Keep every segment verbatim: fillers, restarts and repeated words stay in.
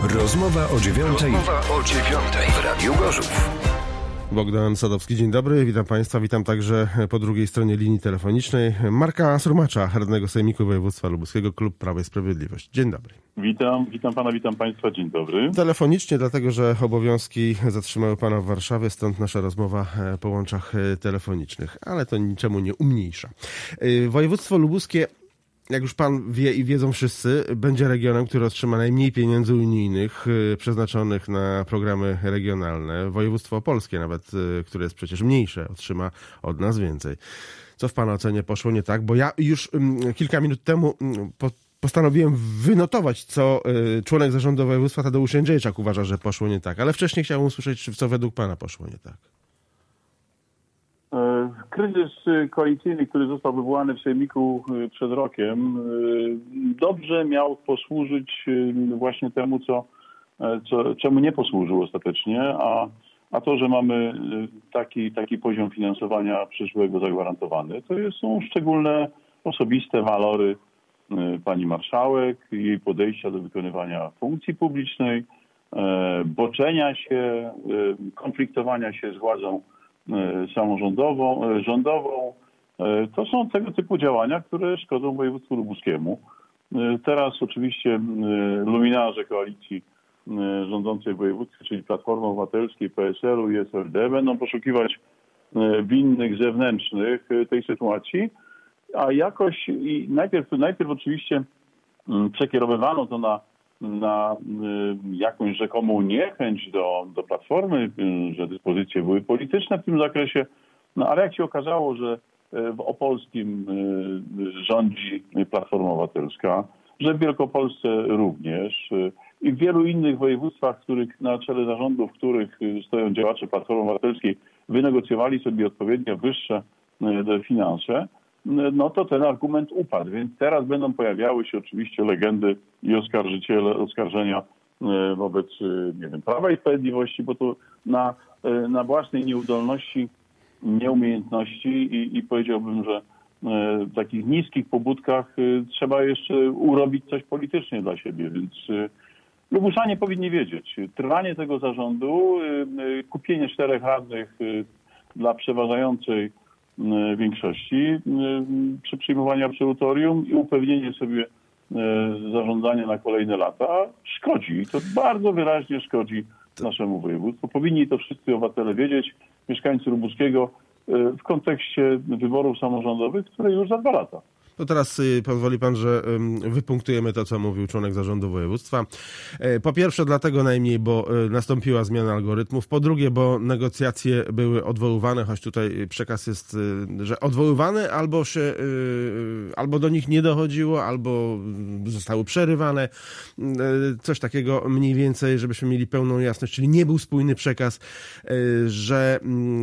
Rozmowa o dziewiątej. Rozmowa o dziewiątej w Radiu Gorzów. Bogdan Sadowski, dzień dobry, witam Państwa, witam także po drugiej stronie linii telefonicznej Marka Surmacza, radnego Sejmiku Województwa Lubuskiego, Klub Prawo i Sprawiedliwość. Dzień dobry. Witam, witam Pana, witam Państwa, dzień dobry. Telefonicznie, dlatego że obowiązki zatrzymały Pana w Warszawie, stąd nasza rozmowa po łączach telefonicznych, ale to niczemu nie umniejsza. Województwo Lubuskie, jak już pan wie i wiedzą wszyscy, będzie regionem, który otrzyma najmniej pieniędzy unijnych y, przeznaczonych na programy regionalne. Województwo opolskie nawet, y, które jest przecież mniejsze, otrzyma od nas więcej. Co w pana ocenie poszło nie tak? Bo ja już y, kilka minut temu y, po, postanowiłem wynotować, co y, członek zarządu województwa Tadeusz Jędrzejczak uważa, że poszło nie tak. Ale wcześniej chciałem usłyszeć, co według pana poszło nie tak. Kryzys koalicyjny, który został wywołany w Sejmiku przed rokiem, dobrze miał posłużyć właśnie temu, co, co, czemu nie posłużył ostatecznie, a, a to, że mamy taki, taki poziom finansowania przyszłego zagwarantowany, to są szczególne osobiste walory pani marszałek, jej podejścia do wykonywania funkcji publicznej, boczenia się, konfliktowania się z władzą samorządową, rządową. To są tego typu działania, które szkodzą województwu lubuskiemu. Teraz oczywiście luminarze koalicji rządzącej w województwie, czyli Platformy Obywatelskiej, P S L u i S L D, będą poszukiwać winnych zewnętrznych tej sytuacji, a jakoś i najpierw, najpierw oczywiście przekierowywano to na na jakąś rzekomą niechęć do, do Platformy, że dyspozycje były polityczne w tym zakresie, no ale jak się okazało, że w Opolskim rządzi Platforma Obywatelska, że w Wielkopolsce również i w wielu innych województwach, w których na czele zarządów, w których stoją działacze Platformy Obywatelskiej, wynegocjowali sobie odpowiednio wyższe finanse, no to ten argument upadł. Więc teraz będą pojawiały się oczywiście legendy i oskarżyciele, oskarżenia wobec, nie wiem, Prawa i Sprawiedliwości, bo to na, na własnej nieudolności, nieumiejętności i, i powiedziałbym, że w takich niskich pobudkach trzeba jeszcze urobić coś politycznie dla siebie, więc Lubuszanie powinni wiedzieć. Trwanie tego zarządu, kupienie czterech radnych dla przeważającej większości przy przyjmowaniu absolutorium i upewnienie sobie zarządzania na kolejne lata szkodzi. To bardzo wyraźnie szkodzi naszemu województwu. Powinni to wszyscy obywatele wiedzieć, mieszkańcy Lubuskiego, w kontekście wyborów samorządowych, które już za dwa lata. To teraz y, pozwoli pan, że y, wypunktujemy to, co mówił członek zarządu województwa. Y, po pierwsze dlatego najmniej, bo y, nastąpiła zmiana algorytmów. Po drugie, bo negocjacje były odwoływane, choć tutaj przekaz jest, y, że odwoływane, albo się, y, albo do nich nie dochodziło, albo zostały przerywane. Y, coś takiego mniej więcej, żebyśmy mieli pełną jasność, czyli nie był spójny przekaz, y, że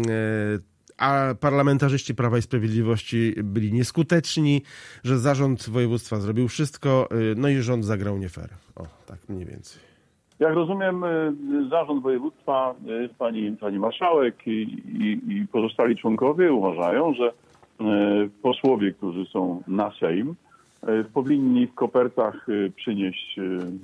y, a parlamentarzyści Prawa i Sprawiedliwości byli nieskuteczni, że zarząd województwa zrobił wszystko, no i rząd zagrał nie fair. O, tak mniej więcej. Jak rozumiem, zarząd województwa, pani, pani marszałek i, i, i pozostali członkowie uważają, że posłowie, którzy są na Sejm, powinni w kopertach przynieść,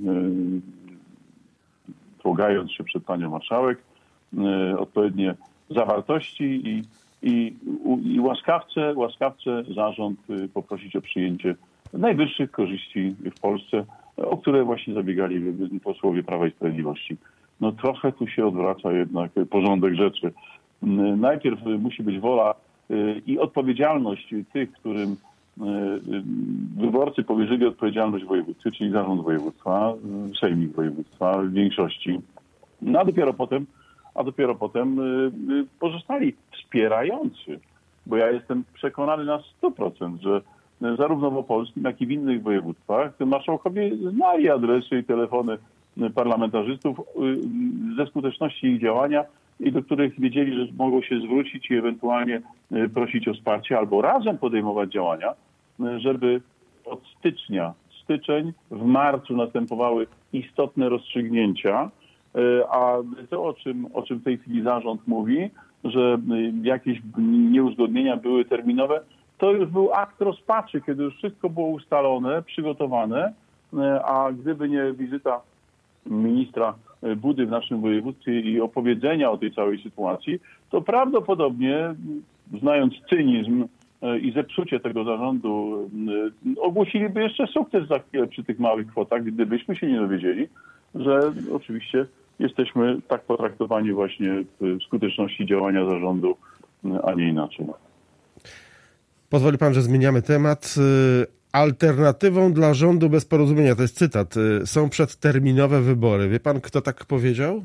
błagając się przed panią marszałek, odpowiednie zawartości i, i, i łaskawcze, łaskawcze zarząd poprosić o przyjęcie najwyższych korzyści w Polsce, o które właśnie zabiegali posłowie Prawa i Sprawiedliwości. No trochę tu się odwraca jednak porządek rzeczy. Najpierw musi być wola i odpowiedzialność tych, którym wyborcy powierzyli odpowiedzialność w województwie, czyli zarząd województwa, sejmik województwa w większości. No a dopiero potem a dopiero potem pozostali wspierający, bo ja jestem przekonany na sto procent, że zarówno w opolskim, jak i w innych województwach marszałkowie znali adresy i telefony parlamentarzystów ze skuteczności ich działania i do których wiedzieli, że mogą się zwrócić i ewentualnie prosić o wsparcie albo razem podejmować działania, żeby od stycznia, styczeń, w marcu następowały istotne rozstrzygnięcia. A to, o czym, o czym w tej chwili zarząd mówi, że jakieś nieuzgodnienia były terminowe, to już był akt rozpaczy, kiedy już wszystko było ustalone, przygotowane, a gdyby nie wizyta ministra Budy w naszym województwie i opowiedzenia o tej całej sytuacji, to prawdopodobnie, znając cynizm i zepsucie tego zarządu, ogłosiliby jeszcze sukces za chwilę przy tych małych kwotach, gdybyśmy się nie dowiedzieli, że oczywiście jesteśmy tak potraktowani właśnie w skuteczności działania zarządu, a nie inaczej. Pozwoli pan, że zmieniamy temat. Alternatywą dla rządu bez porozumienia, to jest cytat, są przedterminowe wybory. Wie pan, kto tak powiedział?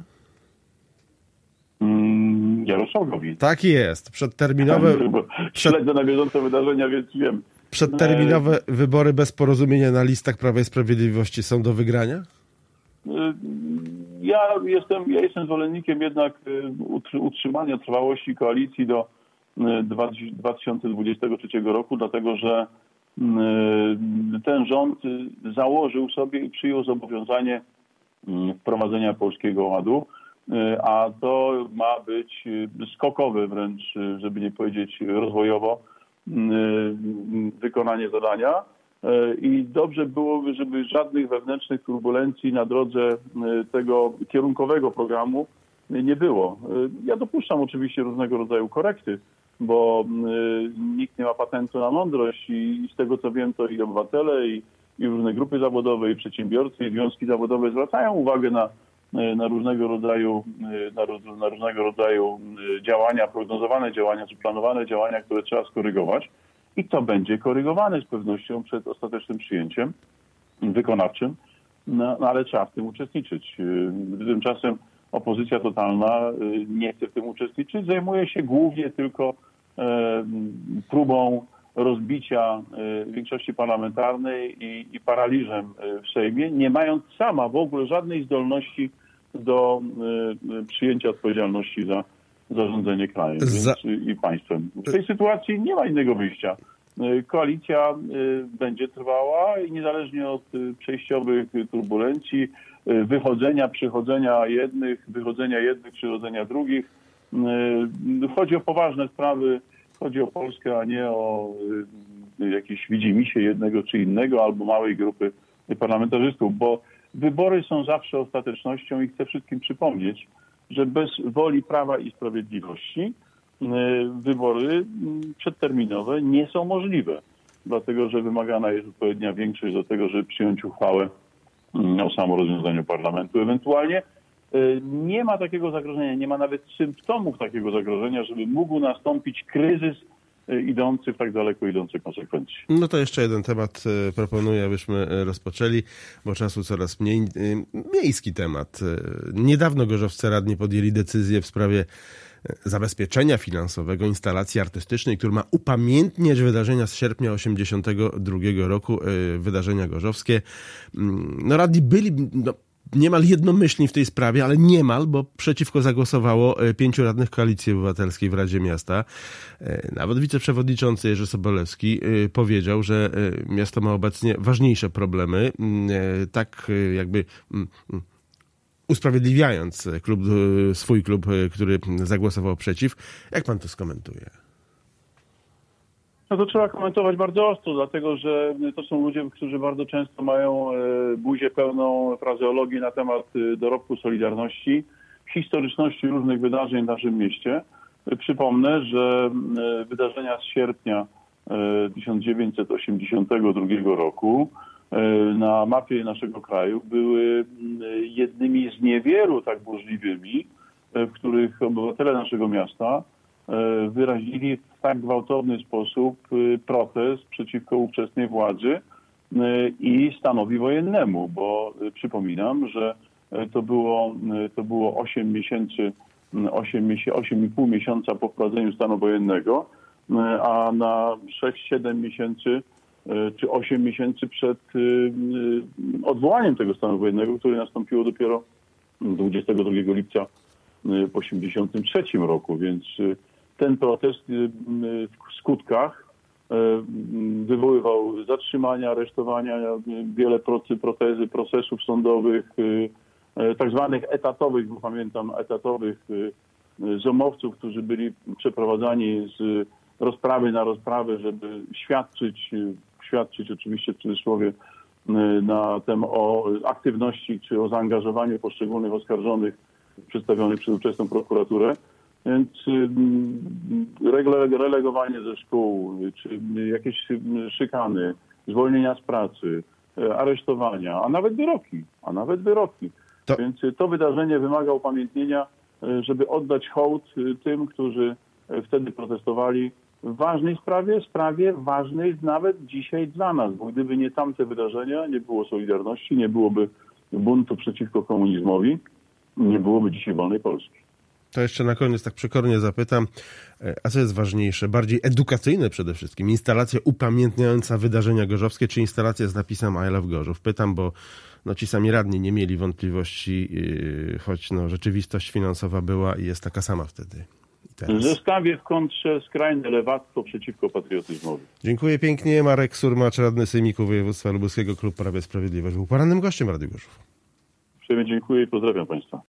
Mm, Jarosław Gowin. Tak jest. Przedterminowe... Śledzę na bieżąco wydarzenia, więc wiem. Przedterminowe wybory bez porozumienia na listach Prawa i Sprawiedliwości są do wygrania? Ja jestem, ja jestem zwolennikiem jednak utrzymania trwałości koalicji do dwa tysiące dwudziestego trzeciego roku, dlatego że ten rząd założył sobie i przyjął zobowiązanie wprowadzenia Polskiego Ładu, a to ma być skokowe wręcz, żeby nie powiedzieć rozwojowo, wykonanie zadania. I dobrze byłoby, żeby żadnych wewnętrznych turbulencji na drodze tego kierunkowego programu nie było. Ja dopuszczam oczywiście różnego rodzaju korekty, bo nikt nie ma patentu na mądrość i z tego co wiem, to i obywatele, i, i różne grupy zawodowe, i przedsiębiorcy, i związki zawodowe zwracają uwagę na, na różnego rodzaju na, na różnego rodzaju działania, prognozowane działania, czy planowane działania, które trzeba skorygować. I to będzie korygowane z pewnością przed ostatecznym przyjęciem wykonawczym, no, no ale trzeba w tym uczestniczyć. Tymczasem opozycja totalna nie chce w tym uczestniczyć, zajmuje się głównie tylko e, próbą rozbicia e, większości parlamentarnej i, i paraliżem w Sejmie, nie mając sama w ogóle żadnej zdolności do e, przyjęcia odpowiedzialności za zarządzanie krajem za... więc, i państwem. W tej sytuacji nie ma innego wyjścia. Koalicja będzie trwała i niezależnie od przejściowych turbulencji, wychodzenia, przychodzenia jednych, wychodzenia jednych, przychodzenia drugich. Chodzi o poważne sprawy, chodzi o Polskę, a nie o jakieś widzimisię jednego czy innego albo małej grupy parlamentarzystów, bo wybory są zawsze ostatecznością i chcę wszystkim przypomnieć, że bez woli Prawa i Sprawiedliwości wybory przedterminowe nie są możliwe, dlatego że wymagana jest odpowiednia większość do tego, żeby przyjąć uchwałę o samorozwiązaniu parlamentu. Ewentualnie nie ma takiego zagrożenia, nie ma nawet symptomów takiego zagrożenia, żeby mógł nastąpić kryzys idący w tak daleko idące konsekwencje. No to jeszcze jeden temat proponuję, abyśmy rozpoczęli, bo czasu coraz mniej. Miejski temat. Niedawno gorzowscy radni podjęli decyzję w sprawie zabezpieczenia finansowego instalacji artystycznej, który ma upamiętniać wydarzenia z sierpnia osiemdziesiątego drugiego roku, wydarzenia gorzowskie. No radni byli... No, niemal jednomyślni w tej sprawie, ale niemal, bo przeciwko zagłosowało pięciu radnych Koalicji Obywatelskiej w Radzie Miasta. Nawet wiceprzewodniczący Jerzy Sobolewski powiedział, że miasto ma obecnie ważniejsze problemy, tak jakby usprawiedliwiając klub, swój klub, który zagłosował przeciw. Jak pan to skomentuje? No to trzeba komentować bardzo ostro, dlatego że to są ludzie, którzy bardzo często mają buzię pełną frazeologii na temat dorobku Solidarności, historyczności różnych wydarzeń w naszym mieście. Przypomnę, że wydarzenia z sierpnia tysiąc dziewięćset osiemdziesiątego drugiego roku na mapie naszego kraju były jednymi z niewielu tak burzliwymi, w których obywatele naszego miasta wyrazili w tak gwałtowny sposób protest przeciwko ówczesnej władzy i stanowi wojennemu, bo przypominam, że to było, to było osiem miesięcy, osiem i pół miesiąca po wprowadzeniu stanu wojennego, a na sześć siedem miesięcy czy osiem miesięcy przed odwołaniem tego stanu wojennego, które nastąpiło dopiero dwudziestego drugiego lipca w osiemdziesiątym trzecim roku, więc ten protest w skutkach wywoływał zatrzymania, aresztowania, wiele procezy, procesów sądowych, tak zwanych etatowych, bo pamiętam etatowych zomowców, którzy byli przeprowadzani z rozprawy na rozprawę, żeby świadczyć, świadczyć oczywiście w cudzysłowie na temat o aktywności czy o zaangażowaniu poszczególnych oskarżonych przedstawionych przez ówczesną prokuraturę. Więc regle, relegowanie ze szkół, czy jakieś szykany, zwolnienia z pracy, aresztowania, a nawet wyroki, a nawet wyroki. To... Więc to wydarzenie wymaga upamiętnienia, żeby oddać hołd tym, którzy wtedy protestowali w ważnej sprawie, sprawie ważnej nawet dzisiaj dla nas, bo gdyby nie tamte wydarzenia, nie było Solidarności, nie byłoby buntu przeciwko komunizmowi, nie byłoby dzisiaj wolnej Polski. To jeszcze na koniec tak przekornie zapytam, a co jest ważniejsze, bardziej edukacyjne przede wszystkim, instalacja upamiętniająca wydarzenia gorzowskie, czy instalacja z napisem I love Gorzów? Pytam, bo no, ci sami radni nie mieli wątpliwości, yy, choć no, rzeczywistość finansowa była i jest taka sama wtedy. Zestawię w kontrze skrajne lewactwo przeciwko patriotyzmowi. Dziękuję pięknie. Marek Surmacz, radny Sejmiku Województwa Lubuskiego, Klub Prawo i Sprawiedliwość, był porannym gościem Radiu Gorzów. Uprzejmie dziękuję i pozdrawiam Państwa.